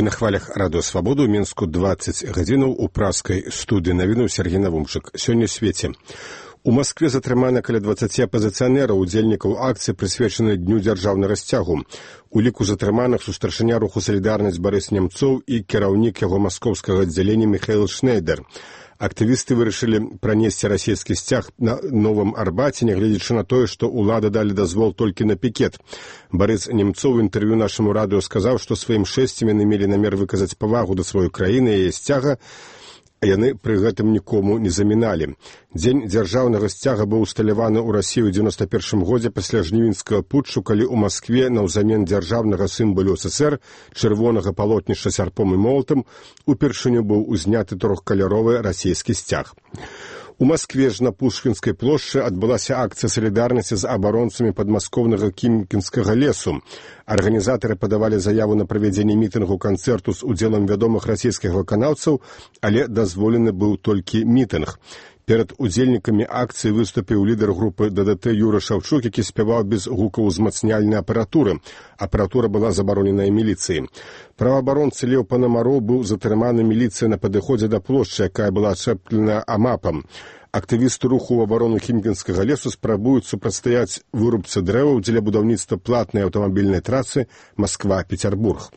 На хвалях радыё Свабода ў Мінску 20 гадзінаў у праскай студыі навінаў Сергей Навумчык. Сёння ў свеце. У Маскве затрымана каля 20 апазіцыянераў, удзельнікаў акцыі, прысвечанай Дню дзяржаўнага сцягу. У ліку затрыманых старшыня руху «Салідарнасць» Барыс Немцоў і кіраўнік яго маскоўскага аддзялення Михаил Шнейдер. Актывісты вырашылі пранесці расійскі сцяг на Новым Арбаце, нягледзячы на тое, што ўлады далі дазвол толькі на пікет. Барыс Немцоў у інтэрв'ю нашаму радыё сказаў, што сваім шэсцем яны мелі намер выказаць павагу да сваёй краіны і яе сцяга, а яны пры гэтым нікому не заміналі. Дзень дзяржаўнага сцяга быў усталяваны ў Расіі ў 91 годзе пасля жнівеньскага путчу, калі ў Маскве наўзамен дзяржаўнага сімвалу СССР, чырвонага палотнішча сярпом і молатам, упершыню быў узняты трохкаляровы расійскі сцяг. У Маскве ж на Пушкінскай плошчы адбылася акцыя салідарнасці з абаронцамі падмаскоўнага Кімкінскага лесу. Арганізатары падавалі заяву на правядзенне мітынгу-канцэрту з удзелам вядомых расійскіх выканаўцаў, але дазволены быў толькі мітынг. Перад удзельнікамі акцыі выступіў лідар групы ДДТ Юра Шаўчук, які спяваў без гукаўзмацняльнай апаратуры. Апаратура была забароненая міліцыяй. Праваабаронца Леў Панамароў быў затрыманы міліцыяй на падыходзе да плошчы, якая была ачэплена амапам. Актывісты руху ў абарону Кімкінскага лесу спрабуюць супрацьстаяць вырубцы дрэваў дзеля будаўніцтва платнай аўтамабільнай трасы Масква-Пецярбург.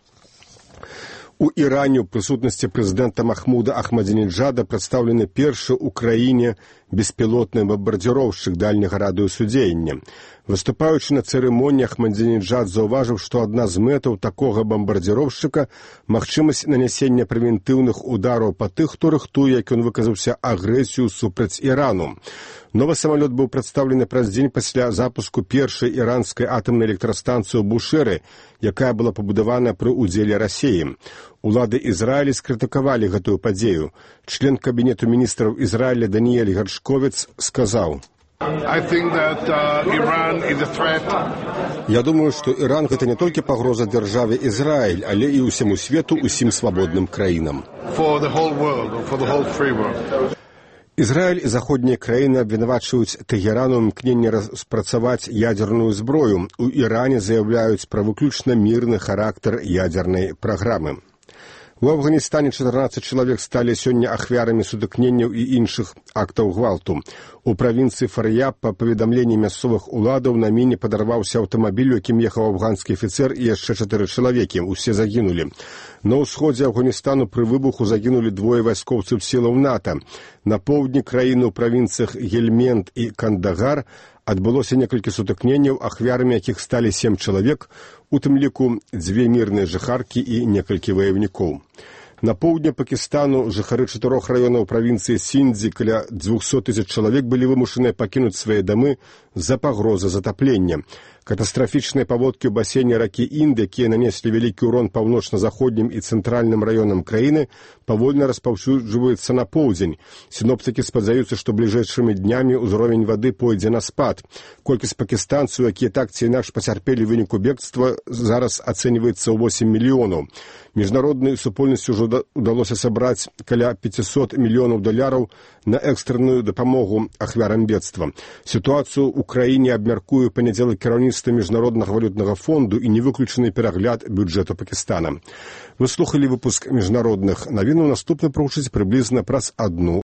У Іране ў прысутнасці прэзідэнта Махмуда Ахмадзінеджада прадстаўлены першы ў краіне беспілотны бамбардзіроўшчык дальняга радыусудзеяння. Выступаючы на цырымоніі, Ахмадзінеджад заўважыў, што адна з мэтаў такога бамбардзіроўшчыка – магчымасць нанясення прэвентыўных удараў па тых, хто рыхтуе, як ён выказаўся, агрэсію супраць Ірану. Новы самалёт быў прадстаўлены праз дзень пасля запуску першай іранскай атамнай электрастанцыі ў Бушэры, якая была пабудавана пры ўдзеле Расіі. Улады Ізраіля скрытыкавалі гэтую падзею. Член кабінету міністраў Ізраіля Даніэль Гаршковец сказаў: «Я думаю, што Іран гэта не толькі пагроза дзяржаве Ізраіль, але і ўсяму свету, усім свабодным краінам». Ізраіль і заходнія краіны абвінавачваюць Тэгеран у імкненні распрацаваць ядзерную зброю. У Іране заяўляюць пра выключна мірны характар ядзернай праграмы. У Афганістане 14 чалавек сталі сёння ахвярамі сутыкненняў і іншых актаў гвалту. У правінцыі Фар'яб, па паведамленні мясцовых уладаў, на міне падарваўся аўтамабіль, у якім ехаў афганскі афіцэр і яшчэ 4 чалавекі. Усе загінулі. На ўсходзе Афганістану пры выбуху загінулі 2 вайскоўцаў сілаў НАТО. На поўдні краіны ў правінцыях Гельмент і Кандагар адбылося некалькі сутыкненняў, ахвярамі якіх сталі 7 чалавек, у тым ліку 2 мірныя жыхаркі і некалькі ваявнікоў. На поўдні Пакістану жыхары 4 раёнаў правінцыі Сіндзі, каля 200 000 чалавек былі вымушаныя пакінуць свае дамы з-за пагрозы затаплення. Катастрафічныя паводкі ў басейне ракі Інд, якія нанеслі вялікі ўрон паўночна-заходнім і цэнтральным раёнам краіны, павольна распаўсюджваюцца на поўдзень. Сіноптыкі спадзяюцца, што бліжэйшымі днямі ўзровень вады пойдзе на спад. Колькасць пакістанцаў, якія так ці інакш пацярпелі ў выніку бегства, зараз ацэньваецца ў 8 мільёнаў. Міжнароднай супольнасці ўжо удалося сабраць каля $500 мільёнаў на экстранную дапамогу ахвярам бедства. Сітуацыю ў краіне абмяркуе панядзелак кіраўніцтва Міжнароднага валютнага фонду і не выключаны перагляд бюджэту Пакістана. Вы слухалі выпуск міжнародных навінаў, наступны прагучыць прыблізна праз 1